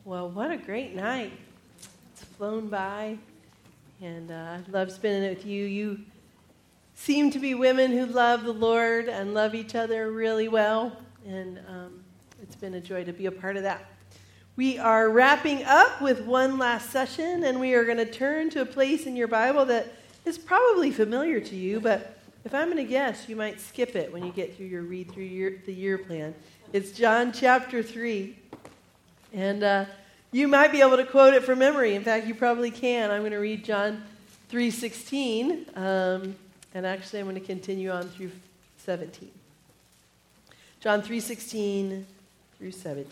Well, what a great night. It's flown by, and I love spending it with you. You seem to be women who love the Lord and love each other really well, and it's been a joy to be a part of that. We are wrapping up with one last session, and we are going to turn to a place in your Bible that is probably familiar to you, but if I'm going to guess, you might skip it when you get through your read through the year plan. It's John chapter 3. And you might be able to quote it from memory. In fact, you probably can. I'm going to read John 3:16, and actually I'm going to continue on through 17. John 3:16 through 17.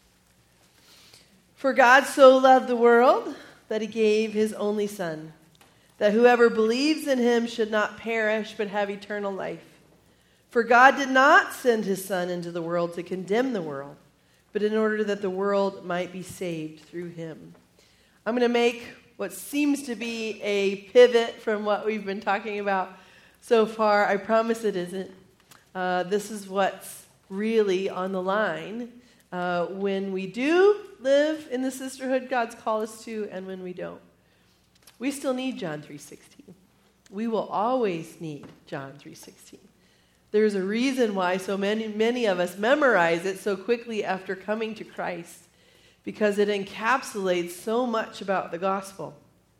For God so loved the world that he gave his only Son, that whoever believes in him should not perish but have eternal life. For God did not send his Son into the world to condemn the world, but in order that the world might be saved through him. I'm going to make what seems to be a pivot from what we've been talking about so far. I promise it isn't. This is what's really on the line when we do live in the sisterhood God's called us to and when we don't. We still need John 3:16. We will always need John 3:16. There's a reason why so many of us memorize it so quickly after coming to Christ, because it encapsulates so much about the gospel.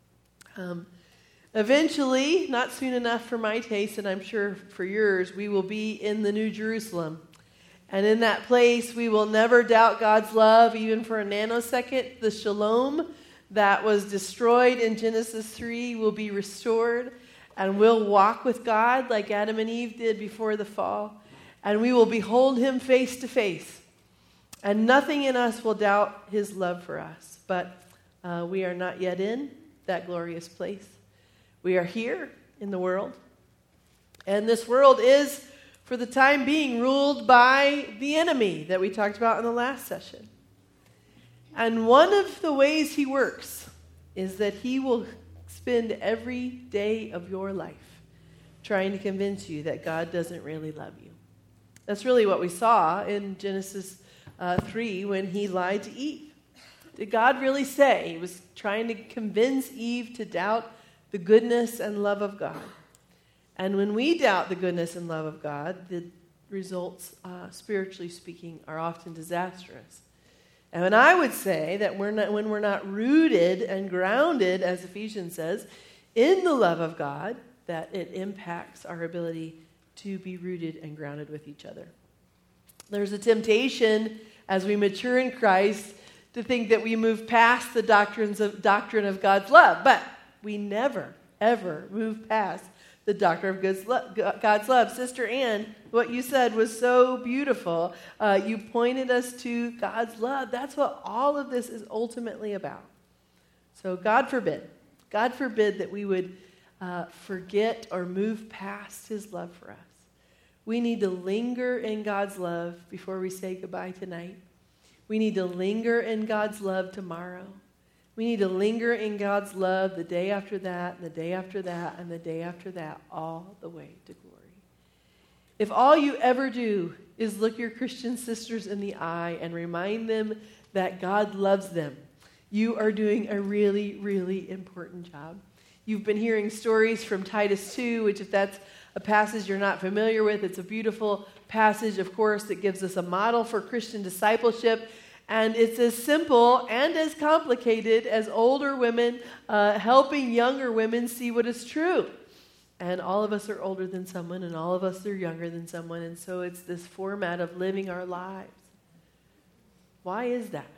Eventually, not soon enough for my taste, and I'm sure for yours, we will be in the New Jerusalem. And in that place, we will never doubt God's love, even for a nanosecond. The shalom that was destroyed in Genesis 3 will be restored. And we'll walk with God like Adam and Eve did before the fall. And we will behold him face to face. And nothing in us will doubt his love for us. But we are not yet in that glorious place. We are here in the world. And this world is, for the time being, ruled by the enemy that we talked about in the last session. And one of the ways he works is that he will spend every day of your life trying to convince you that God doesn't really love you. That's really what we saw in Genesis 3 when he lied to Eve. Did God really say? He was trying to convince Eve to doubt the goodness and love of God. And when we doubt the goodness and love of God, the results, spiritually speaking, are often disastrous. And I would say that when we're not rooted and grounded, as Ephesians says, in the love of God, that it impacts our ability to be rooted and grounded with each other. There's a temptation as we mature in Christ to think that we move past the doctrine of God's love, but we never, ever move past the doctrine of God's love. Sister Ann, what you said was so beautiful. You pointed us to God's love. That's what all of this is ultimately about. So God forbid that we would forget or move past his love for us. We need to linger in God's love before we say goodbye tonight. We need to linger in God's love tomorrow. We need to linger in God's love the day after that, and the day after that, and the day after that, all the way to glory. If all you ever do is look your Christian sisters in the eye and remind them that God loves them, you are doing a really, really important job. You've been hearing stories from Titus 2, which if that's a passage you're not familiar with, it's a beautiful passage, of course, that gives us a model for Christian discipleship. And it's as simple and as complicated as older women helping younger women see what is true. And all of us are older than someone, and all of us are younger than someone. And so it's this format of living our lives. Why is that?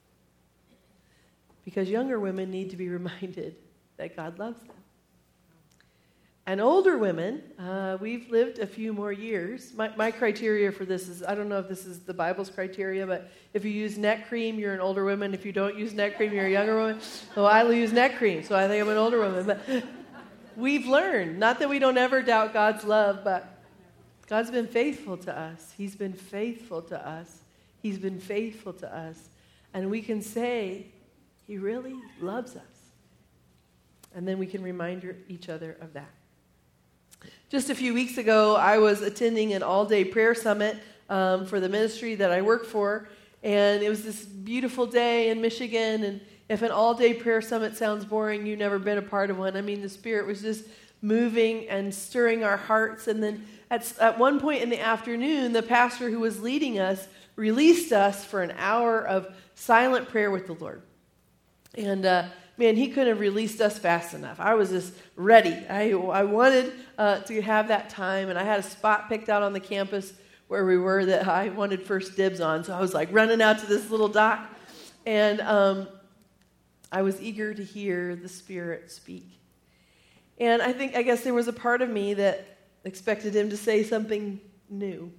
Because younger women need to be reminded that God loves them. And older women, we've lived a few more years. My criteria for this is, I don't know if this is the Bible's criteria, but if you use neck cream, you're an older woman. If you don't use neck cream, you're a younger woman. So I use neck cream, so I think I'm an older woman. But we've learned, not that we don't ever doubt God's love, but God's been faithful to us. He's been faithful to us. He's been faithful to us. And we can say, he really loves us. And then we can remind each other of that. Just a few weeks ago, I was attending an all-day prayer summit for the ministry that I work for, And it was this beautiful day in Michigan. And if an all-day prayer summit sounds boring, you've never been a part of one. I mean, the Spirit was just moving and stirring our hearts. And then at one point in the afternoon, the pastor who was leading us released us for an hour of silent prayer with the Lord. And man, he couldn't have released us fast enough. I was just ready. I wanted to have that time, and I had a spot picked out on the campus where we were that I wanted first dibs on. So I was like running out to this little dock, and I was eager to hear the Spirit speak. And I guess there was a part of me that expected him to say something new.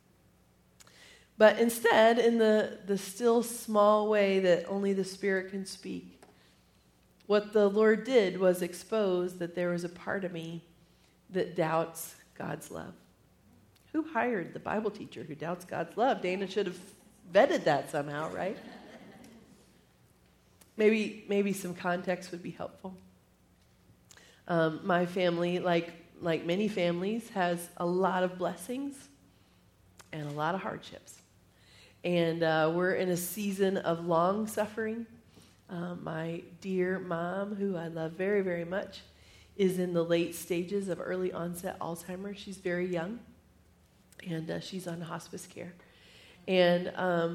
But instead, in the still small way that only the Spirit can speak, what the Lord did was expose that there was a part of me that doubts God's love. Who hired the Bible teacher who doubts God's love? Dana should have vetted that somehow, right? Maybe some context would be helpful. My family, like many families, has a lot of blessings and a lot of hardships. And we're in a season of long suffering. My dear mom, who I love very, very much, is in the late stages of early onset Alzheimer's. She's very young, and she's on hospice care. And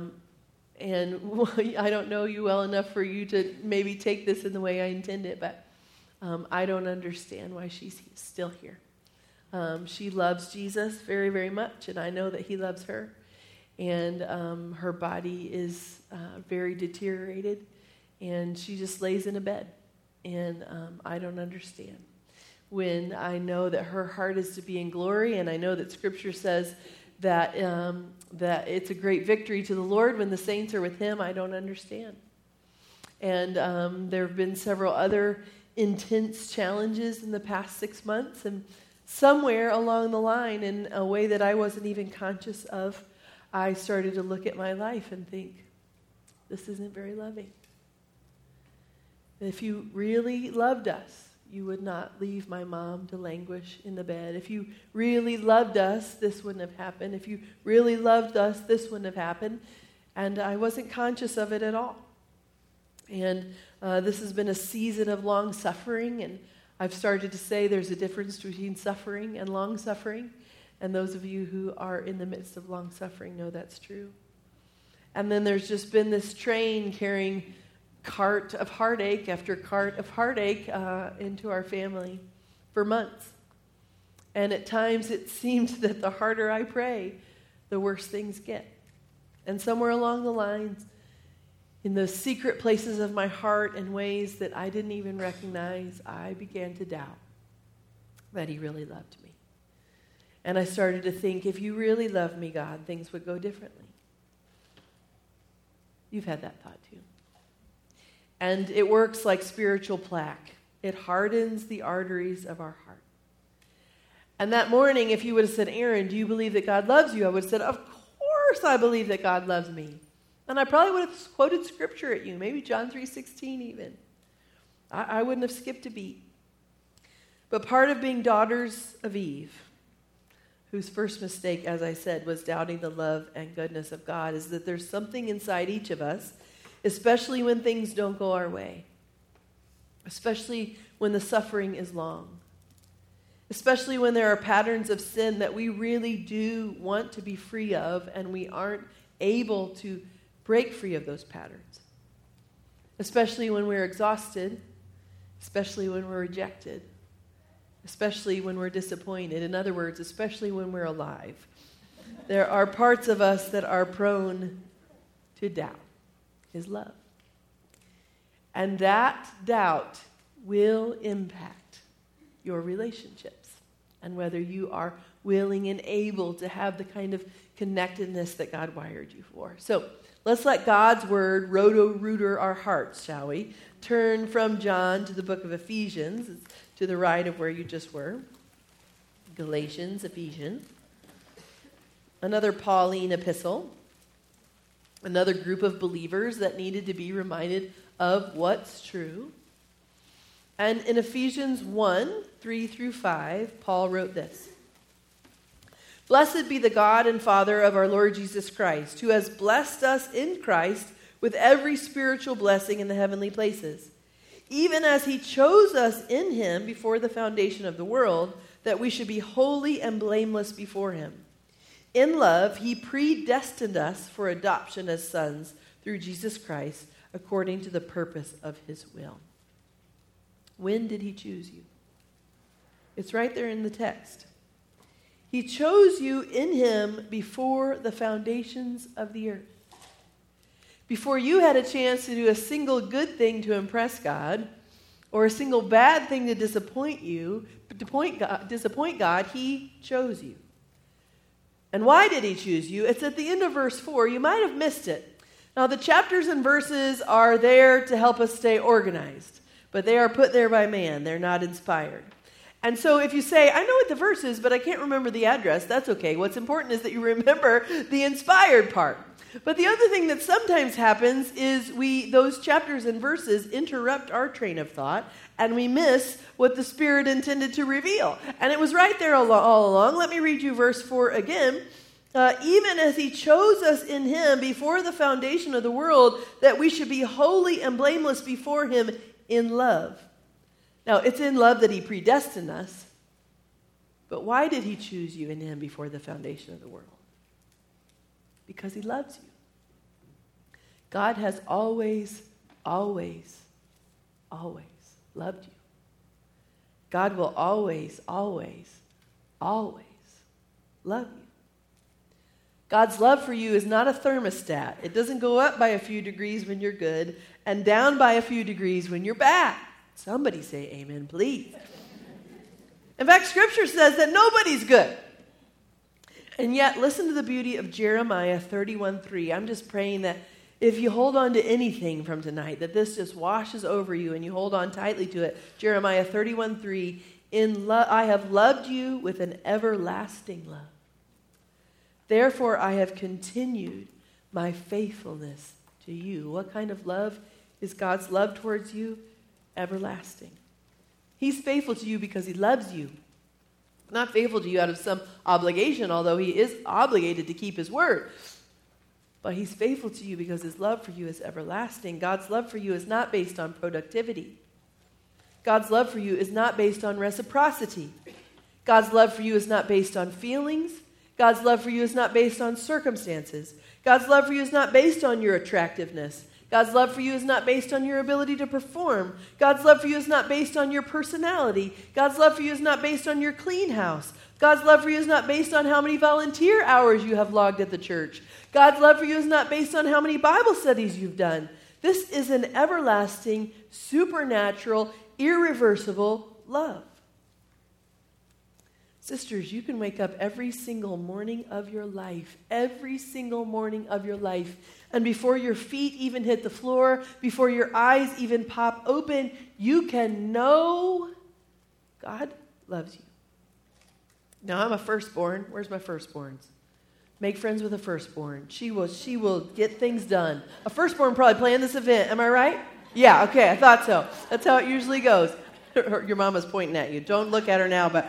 I don't know you well enough for you to maybe take this in the way I intend it, but I don't understand why she's still here. She loves Jesus very, very much, and I know that he loves her. And her body is very deteriorated, and she just lays in a bed. And I don't understand. When I know that her heart is to be in glory, and I know that Scripture says that it's a great victory to the Lord when the saints are with him, I don't understand. And there have been several other intense challenges in the past 6 months, and somewhere along the line, in a way that I wasn't even conscious of, I started to look at my life and think, this isn't very loving. If you really loved us, you would not leave my mom to languish in the bed. If you really loved us, this wouldn't have happened. If you really loved us, this wouldn't have happened. And I wasn't conscious of it at all. And this has been a season of long suffering, and I've started to say there's a difference between suffering and long suffering. And those of you who are in the midst of long suffering know that's true. And then there's just been this train carrying cart of heartache after cart of heartache into our family for months. And at times it seems that the harder I pray, the worse things get. And somewhere along the lines, in the secret places of my heart in ways that I didn't even recognize, I began to doubt that he really loved me. And I started to think, if you really loved me, God, things would go differently. You've had that thought too. And it works like spiritual plaque. It hardens the arteries of our heart. And that morning, if you would have said, Aaron, do you believe that God loves you? I would have said, of course I believe that God loves me. And I probably would have quoted Scripture at you, maybe John 3:16 even. I wouldn't have skipped a beat. But part of being daughters of Eve, whose first mistake, as I said, was doubting the love and goodness of God, is that there's something inside each of us, especially when things don't go our way, especially when the suffering is long, especially when there are patterns of sin that we really do want to be free of, and we aren't able to break free of those patterns, especially when we're exhausted, especially when we're rejected, especially when we're disappointed. In other words, especially when we're alive. There are parts of us that are prone to doubt his love. And that doubt will impact your relationships and whether you are willing and able to have the kind of connectedness that God wired you for. So let's let God's word roto-rooter our hearts, shall we? Turn from John to the book of Ephesians. It's to the right of where you just were. Galatians, Ephesians. Another Pauline epistle. Another group of believers that needed to be reminded of what's true. And in Ephesians 1, 3 through 5, Paul wrote this. Blessed be the God and Father of our Lord Jesus Christ, who has blessed us in Christ with every spiritual blessing in the heavenly places, even as he chose us in him before the foundation of the world, that we should be holy and blameless before him. In love, he predestined us for adoption as sons through Jesus Christ, according to the purpose of his will. When did he choose you? It's right there in the text. He chose you in him before the foundations of the earth. Before you had a chance to do a single good thing to impress God, or a single bad thing to disappoint God, he chose you. And why did he choose you? It's at the end of verse 4. You might have missed it. Now, the chapters and verses are there to help us stay organized, but they are put there by man. They're not inspired. And so if you say, I know what the verse is, but I can't remember the address, that's okay. What's important is that you remember the inspired part. But the other thing that sometimes happens is those chapters and verses interrupt our train of thought, and we miss what the Spirit intended to reveal. And it was right there all along. Let me read you verse 4 again. Even as he chose us in him before the foundation of the world, that we should be holy and blameless before him in love. Now, it's in love that he predestined us. But why did he choose you in him before the foundation of the world? Because he loves you. God has always, always, always loved you. God will always, always, always love you. God's love for you is not a thermostat. It doesn't go up by a few degrees when you're good and down by a few degrees when you're bad. Somebody say amen, please. In fact, Scripture says that nobody's good. And yet, listen to the beauty of Jeremiah 31:3. I'm just praying that if you hold on to anything from tonight, that this just washes over you and you hold on tightly to it. Jeremiah 31:3, I have loved you with an everlasting love. Therefore, I have continued my faithfulness to you. What kind of love is God's love towards you? Everlasting. He's faithful to you because he loves you. Not faithful to you out of some obligation, although he is obligated to keep his word. But he's faithful to you because his love for you is everlasting. God's love for you is not based on productivity. God's love for you is not based on reciprocity. God's love for you is not based on feelings. God's love for you is not based on circumstances. God's love for you is not based on your attractiveness. God's love for you is not based on your ability to perform. God's love for you is not based on your personality. God's love for you is not based on your clean house. God's love for you is not based on how many volunteer hours you have logged at the church. God's love for you is not based on how many Bible studies you've done. This is an everlasting, supernatural, irreversible love. Sisters, you can wake up every single morning of your life, and before your feet even hit the floor, before your eyes even pop open, you can know God loves you. Now, I'm a firstborn. Where's my firstborns? Make friends with a firstborn. She will get things done. A firstborn probably playing this event. Am I right? Yeah, okay, I thought so. That's how it usually goes. Your mama's pointing at you. Don't look at her now, but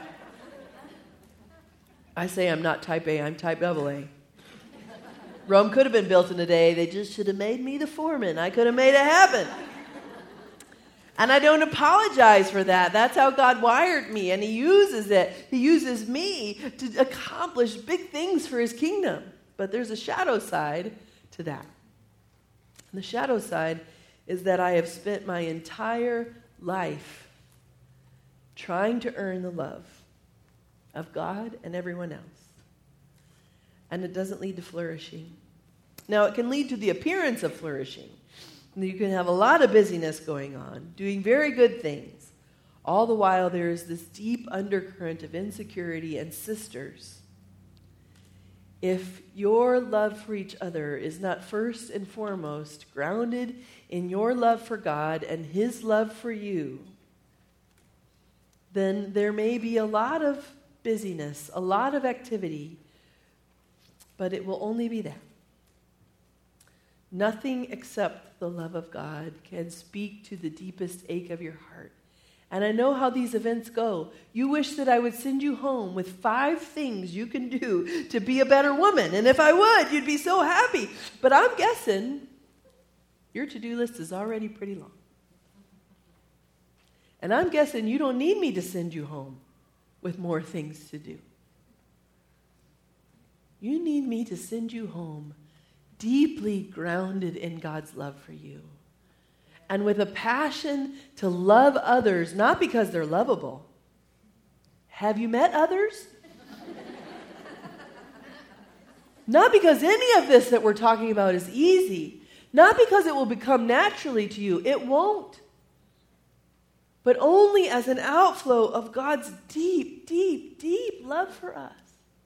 I say I'm not type A, I'm type AA. Rome could have been built in a day. They just should have made me the foreman. I could have made it happen. And I don't apologize for that. That's how God wired me, and he uses it. He uses me to accomplish big things for his kingdom. But there's a shadow side to that. And the shadow side is that I have spent my entire life trying to earn the love of God and everyone else. And it doesn't lead to flourishing. Now, it can lead to the appearance of flourishing. You can have a lot of busyness going on, doing very good things. All the while, there is this deep undercurrent of insecurity. And sisters, if your love for each other is not first and foremost grounded in your love for God and his love for you, then there may be a lot of busyness, a lot of activity, but it will only be that. Nothing except the love of God can speak to the deepest ache of your heart And I know how these events go. You wish that I would send you home with 5 things you can do to be a better woman. And if I would, you'd be so happy. But I'm guessing your to-do list is already pretty long. And I'm guessing you don't need me to send you home with more things to do. You need me to send you home deeply grounded in God's love for you. And with a passion to love others, not because they're lovable. Have you met others? Not because any of this that we're talking about is easy. Not because it will become naturally to you. It won't. But only as an outflow of God's deep, deep, deep love for us.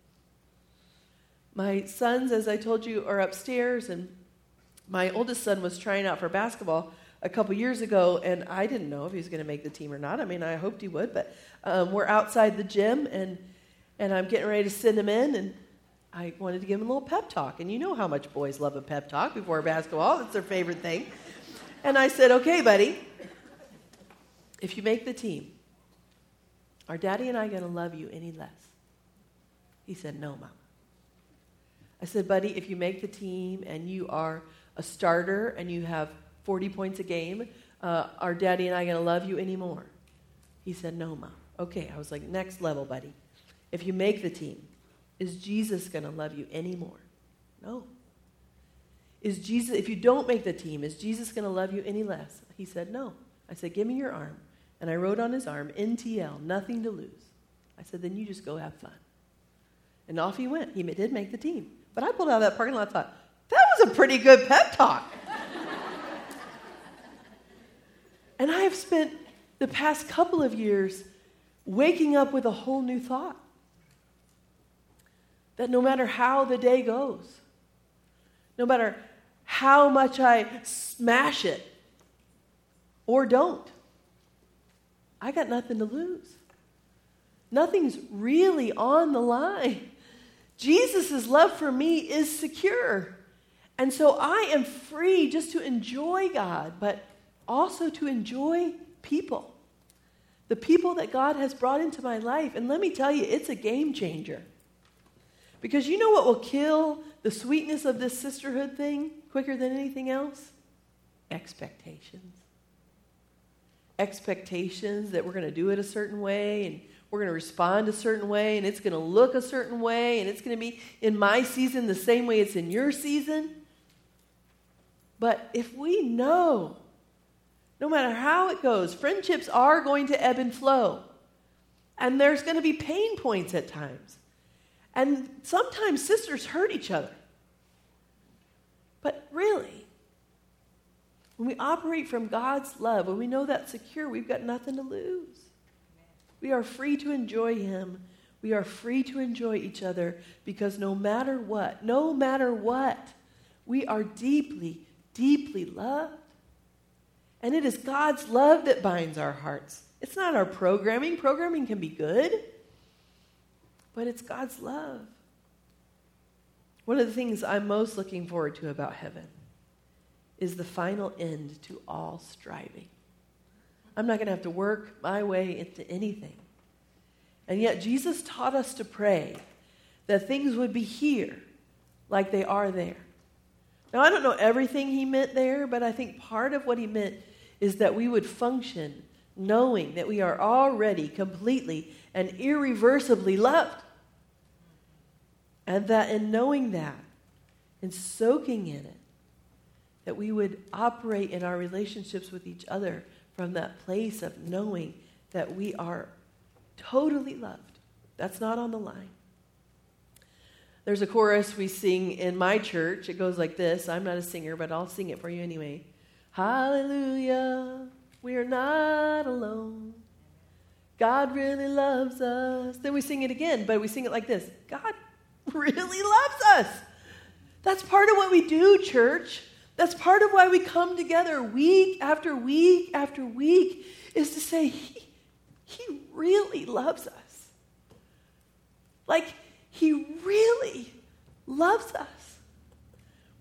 My sons, as I told you, are upstairs, and my oldest son was trying out for basketball a couple years ago, and I didn't know if he was going to make the team or not. I mean, I hoped he would, but we're outside the gym, and I'm getting ready to send him in, and I wanted to give him a little pep talk. And you know how much boys love a pep talk before basketball. That's their favorite thing. And I said, okay, buddy, if you make the team, are Daddy and I going to love you any less? He said, no, Mama. I said, buddy, if you make the team and you are a starter and you have 40 points a game, are Daddy and I going to love you anymore? He said, no, Mom. Okay, I was like, next level, buddy. If you make the team, is Jesus going to love you anymore? No. Is Jesus, if you don't make the team, is Jesus going to love you any less? He said, no. I said, give me your arm. And I wrote on his arm, NTL, nothing to lose. I said, then you just go have fun. And off he went. He did make the team. But I pulled out of that parking lot and thought, that was a pretty good pep talk. And I have spent the past couple of years waking up with a whole new thought. That no matter how the day goes, no matter how much I smash it or don't, I got nothing to lose. Nothing's really on the line. Jesus' love for me is secure. And so I am free just to enjoy God, but also to enjoy people. The people that God has brought into my life. And let me tell you, it's a game changer. Because you know what will kill the sweetness of this sisterhood thing quicker than anything else? Expectations. Expectations that we're going to do it a certain way, and we're going to respond a certain way, and it's going to look a certain way, and it's going to be in my season the same way it's in your season. But if we know, no matter how it goes, friendships are going to ebb and flow. And there's going to be pain points at times. And sometimes sisters hurt each other. But really, when we operate from God's love, when we know that's secure, we've got nothing to lose. We are free to enjoy Him. We are free to enjoy each other because no matter what, we are deeply, deeply loved. And it is God's love that binds our hearts. It's not our programming. Programming can be good, but it's God's love. One of the things I'm most looking forward to about heaven is the final end to all striving. I'm not going to have to work my way into anything. And yet Jesus taught us to pray that things would be here like they are there. Now, I don't know everything he meant there, but I think part of what he meant is that we would function knowing that we are already completely and irreversibly loved. And that in knowing that, and soaking in it, that we would operate in our relationships with each other from that place of knowing that we are totally loved. That's not on the line. There's a chorus we sing in my church. It goes like this. I'm not a singer, but I'll sing it for you anyway. Hallelujah, we are not alone. God really loves us. Then we sing it again, but we sing it like this. God really loves us. That's part of what we do, church. That's part of why we come together week after week after week, is to say, He really loves us. Like, He really loves us.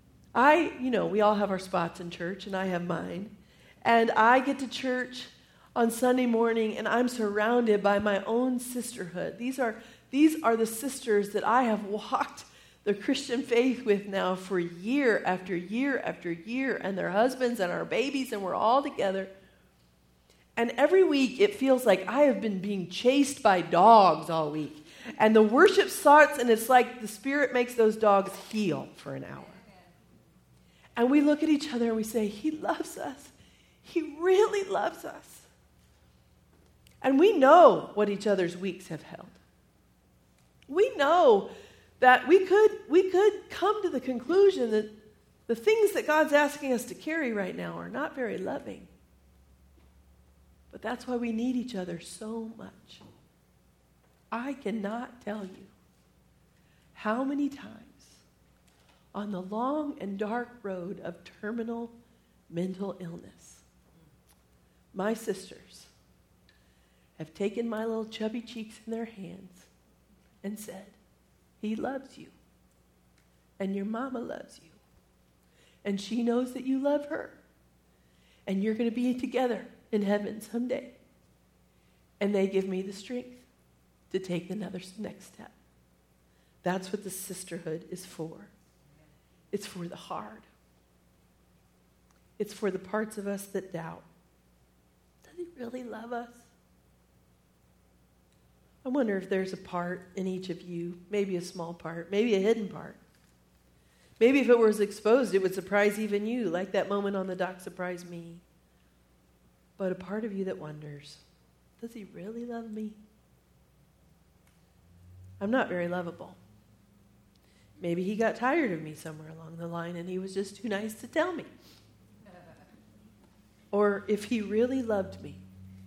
We all have our spots in church, and I have mine. And I get to church on Sunday morning, and I'm surrounded by my own sisterhood. These are the sisters that I have walked the Christian faith with now for year after year after year, and their husbands and our babies, and we're all together. And every week it feels like I have been being chased by dogs all week. And the worship starts, and it's like the Spirit makes those dogs heel for an hour. And we look at each other and we say, He loves us. He really loves us. And we know what each other's weeks have held. We know that we could come to the conclusion that the things that God's asking us to carry right now are not very loving. But that's why we need each other so much. I cannot tell you how many times on the long and dark road of terminal mental illness, my sisters have taken my little chubby cheeks in their hands and said, He loves you, and your mama loves you, and she knows that you love her, and you're going to be together in heaven someday. And they give me the strength to take the next step. That's what the sisterhood is for. It's for the hard. It's for the parts of us that doubt. Does He really love us? I wonder if there's a part in each of you, maybe a small part, maybe a hidden part. Maybe if it was exposed, it would surprise even you, like that moment on the dock surprised me. But a part of you that wonders, does He really love me? I'm not very lovable. Maybe He got tired of me somewhere along the line and He was just too nice to tell me. Or if He really loved me,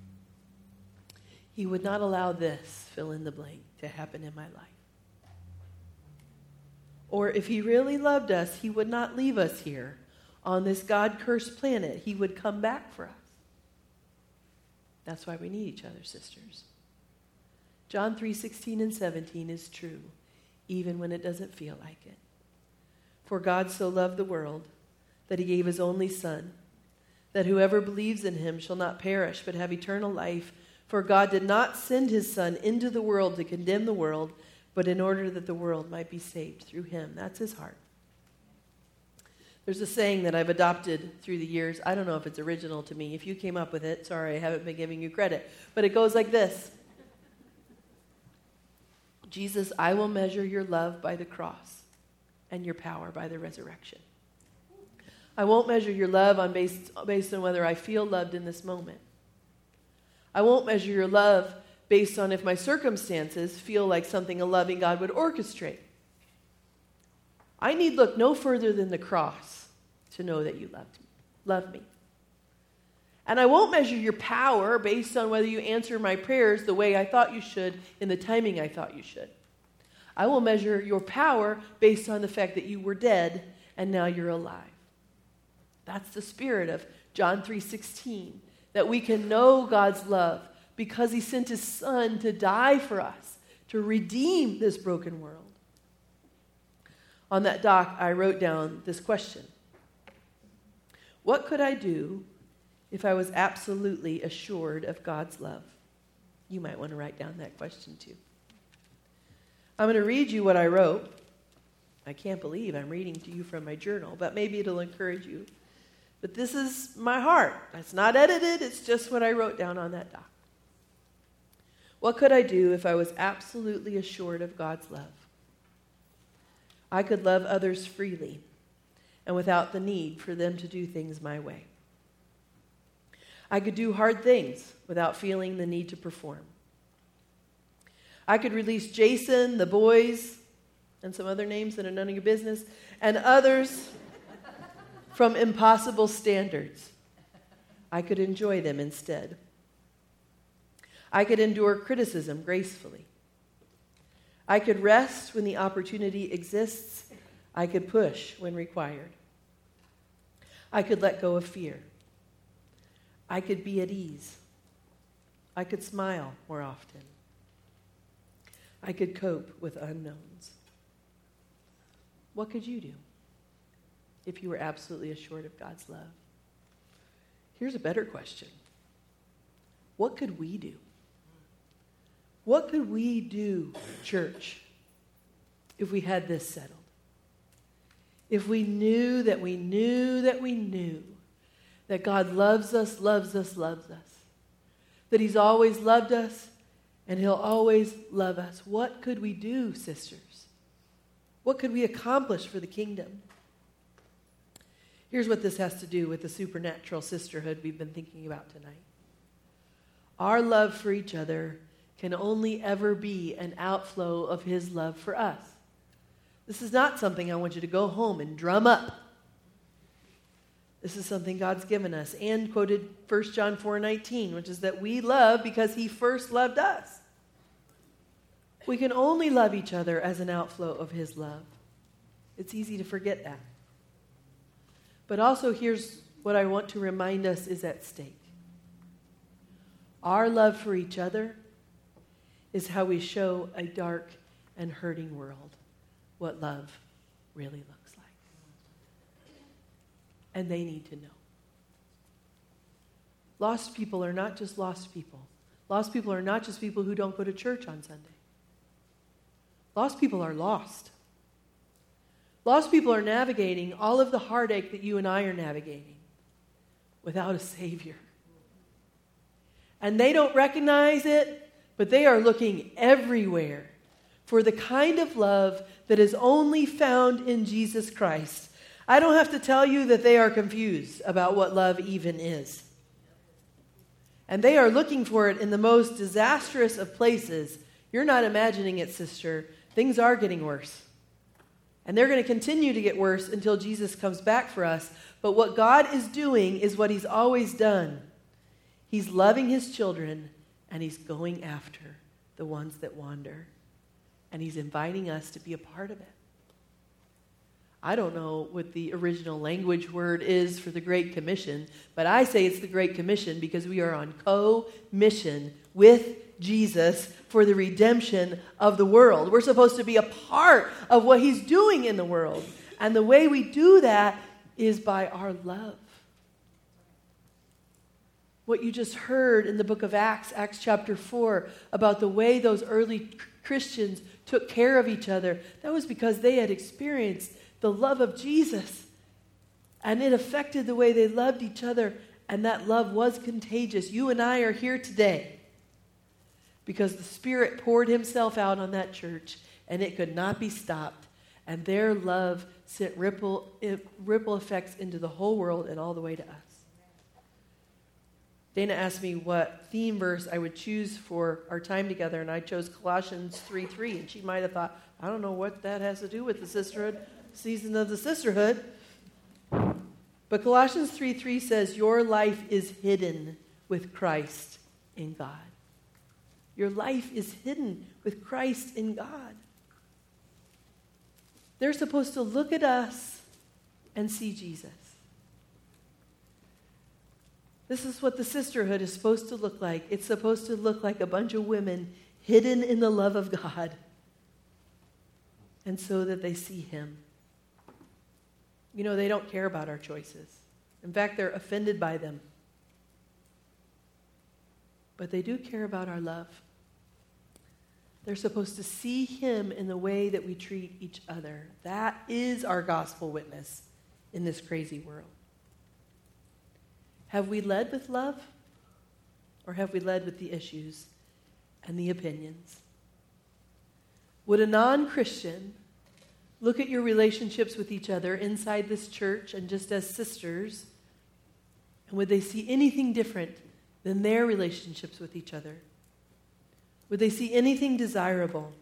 He would not allow this, fill in the blank, to happen in my life. Or if He really loved us, He would not leave us here on this God-cursed planet. He would come back for us. That's why we need each other, sisters. John 3:16 and 17 is true, even when it doesn't feel like it. For God so loved the world that He gave His only Son, that whoever believes in Him shall not perish but have eternal life. For God did not send His Son into the world to condemn the world, but in order that the world might be saved through Him. That's His heart. There's a saying that I've adopted through the years. I don't know if it's original to me. If you came up with it, sorry, I haven't been giving you credit. But it goes like this. Jesus, I will measure your love by the cross and your power by the resurrection. I won't measure your love based on whether I feel loved in this moment. I won't measure your love based on if my circumstances feel like something a loving God would orchestrate. I need look no further than the cross to know that you love me. And I won't measure your power based on whether you answer my prayers the way I thought you should in the timing I thought you should. I will measure your power based on the fact that you were dead and now you're alive. That's the spirit of John 3:16, that we can know God's love because He sent His Son to die for us, to redeem this broken world. On that dock, I wrote down this question. What could I do if I was absolutely assured of God's love? You might want to write down that question too. I'm going to read you what I wrote. I can't believe I'm reading to you from my journal, but maybe it'll encourage you. But this is my heart. It's not edited. It's just what I wrote down on that dock. What could I do if I was absolutely assured of God's love? I could love others freely and without the need for them to do things my way. I could do hard things without feeling the need to perform. I could release Jason, the boys, and some other names that are none of your business, and others from impossible standards. I could enjoy them instead. I could endure criticism gracefully. I could rest when the opportunity exists. I could push when required. I could let go of fear. I could be at ease. I could smile more often. I could cope with unknowns. What could you do if you were absolutely assured of God's love? Here's a better question. what could we do? What could we do, church, if we had this settled? If we knew that we knew that we knew that God loves us, loves us, loves us, that he's always loved us, and he'll always love us. What could we do, sisters? What could we accomplish for the kingdom? Here's what this has to do with the supernatural sisterhood we've been thinking about tonight. Our love for each other can only ever be an outflow of his love for us. This is not something I want you to go home and drum up. This is something God's given us. And quoted 1 John 4:19, which is that we love because he first loved us. We can only love each other as an outflow of his love. It's easy to forget that. But also here's what I want to remind us is at stake. Our love for each other is how we show a dark and hurting world what love really looks like. And they need to know. Lost people are not just lost people. Lost people are not just people who don't go to church on Sunday. Lost people are lost. Lost people are navigating all of the heartache that you and I are navigating without a Savior. And they don't recognize it, but they are looking everywhere for the kind of love that is only found in Jesus Christ. I don't have to tell you that they are confused about what love even is. And they are looking for it in the most disastrous of places. You're not imagining it, sister. Things are getting worse. And they're going to continue to get worse until Jesus comes back for us. But what God is doing is what he's always done. He's loving his children, and he's going after the ones that wander. And he's inviting us to be a part of it. I don't know what the original language word is for the Great Commission, but I say it's the Great Commission because we are on co-mission with Jesus for the redemption of the world. We're supposed to be a part of what he's doing in the world. And the way we do that is by our love. What you just heard in the book of Acts, Acts chapter 4, about the way those early Christians took care of each other, that was because they had experienced the love of Jesus. And it affected the way they loved each other, and that love was contagious. You and I are here today because the Spirit poured himself out on that church, and it could not be stopped. And their love sent ripple effects into the whole world and all the way to us. Dana asked me what theme verse I would choose for our time together, and I chose Colossians 3:3, and she might have thought, I don't know what that has to do with the sisterhood, season of the sisterhood. But Colossians 3:3 says, your life is hidden with Christ in God. Your life is hidden with Christ in God. They're supposed to look at us and see Jesus. This is what the sisterhood is supposed to look like. It's supposed to look like a bunch of women hidden in the love of God, and so that they see him. You know, they don't care about our choices. In fact, they're offended by them. But they do care about our love. They're supposed to see him in the way that we treat each other. That is our gospel witness in this crazy world. Have we led with love? Or have we led with the issues and the opinions? Would a non-Christian look at your relationships with each other inside this church and just as sisters, and would they see anything different than their relationships with each other? Would they see anything desirable?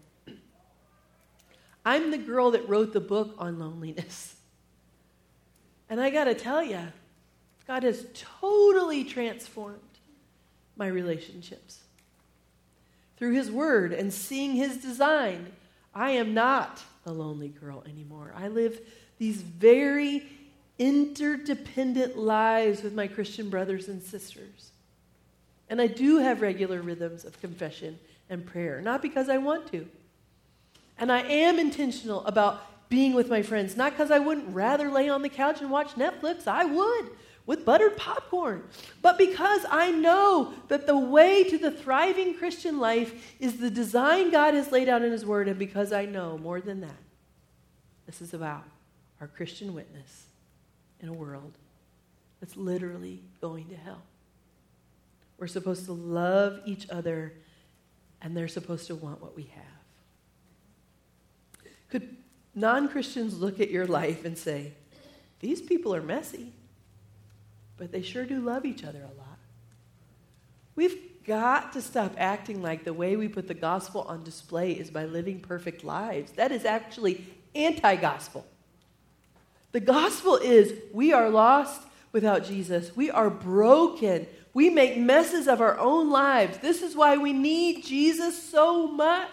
I'm the girl that wrote the book on loneliness. And I got to tell you, God has totally transformed my relationships. Through his word and seeing his design, I am not a lonely girl anymore. I live these very interdependent lives with my Christian brothers and sisters. And I do have regular rhythms of confession and prayer, not because I want to. And I am intentional about being with my friends, not because I wouldn't rather lay on the couch and watch Netflix. I would with buttered popcorn, but because I know that the way to the thriving Christian life is the design God has laid out in His Word, and because I know more than that, this is about our Christian witness in a world that's literally going to hell. We're supposed to love each other, and they're supposed to want what we have. Could non-Christians look at your life and say, these people are messy, but they sure do love each other a lot? We've got to stop acting like the way we put the gospel on display is by living perfect lives. That is actually anti-gospel. The gospel is we are lost without Jesus. We are broken. We make messes of our own lives. This is why we need Jesus so much.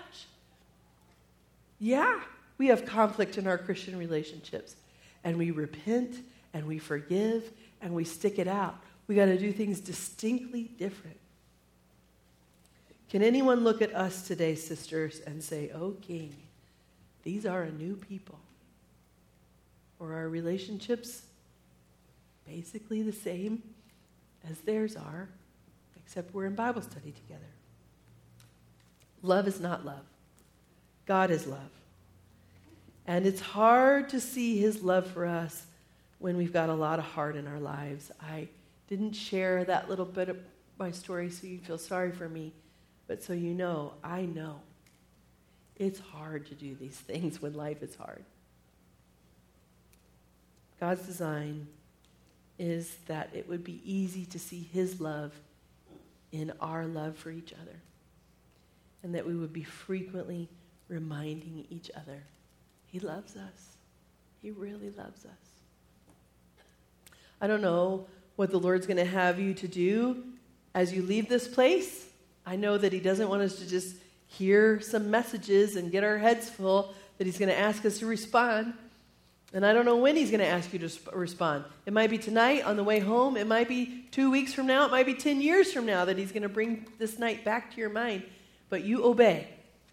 Yeah, we have conflict in our Christian relationships, and we repent, and we forgive, and we stick it out. We got to do things distinctly different. Can anyone look at us today, sisters, and say, "Oh, King, these are a new people"? Or our relationships basically the same as theirs are, except we're in Bible study together? Love is not love. God is love. And it's hard to see His love for us when we've got a lot of heart in our lives. I didn't share that little bit of my story so you feel sorry for me, but so you know, I know. It's hard to do these things when life is hard. God's design is that it would be easy to see His love in our love for each other, and that we would be frequently reminding each other He loves us. He really loves us. I don't know what the Lord's going to have you to do as you leave this place. I know that He doesn't want us to just hear some messages and get our heads full, that He's going to ask us to respond. And I don't know when He's going to ask you to respond. It might be tonight on the way home. It might be 2 weeks from now. It might be 10 years from now that He's going to bring this night back to your mind. But you obey.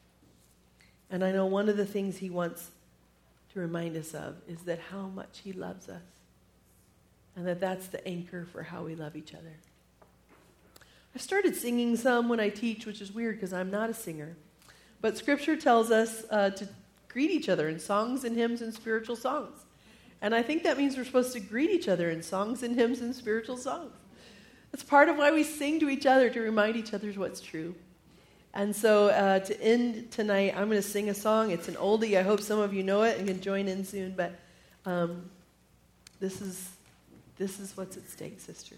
And I know one of the things He wants to remind us of is that how much He loves us. And that that's the anchor for how we love each other. I've started singing some when I teach, which is weird because I'm not a singer. But Scripture tells us to greet each other in songs and hymns and spiritual songs. And I think that means we're supposed to greet each other in songs and hymns and spiritual songs. That's part of why we sing to each other, to remind each other what's true. And so to end tonight, I'm going to sing a song. It's an oldie. I hope some of you know it and can join in soon. But this is what's at stake, sisters.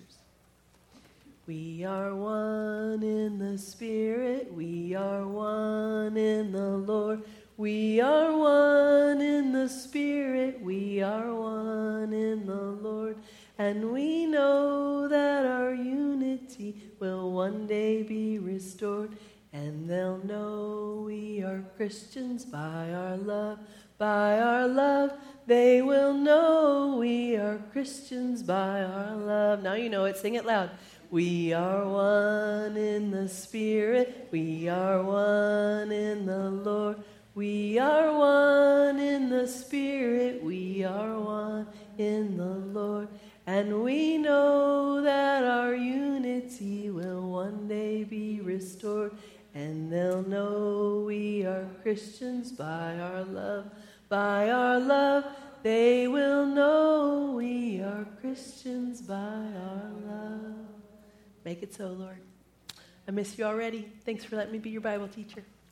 We are one in the Spirit. We are one in the Lord. We are one in the Spirit. We are one in the Lord. And we know that our unity will one day be restored. And they'll know we are Christians by our love, by our love. They will know we are Christians by our love. Now you know it. Sing it loud. We are one in the Spirit. We are one in the Lord. We are one in the Spirit. We are one in the Lord. And we know that our unity will one day be restored. And they'll know we are Christians by our love, by our love. They will know we are Christians by our love. Make it so, Lord. I miss you already. Thanks for letting me be your Bible teacher.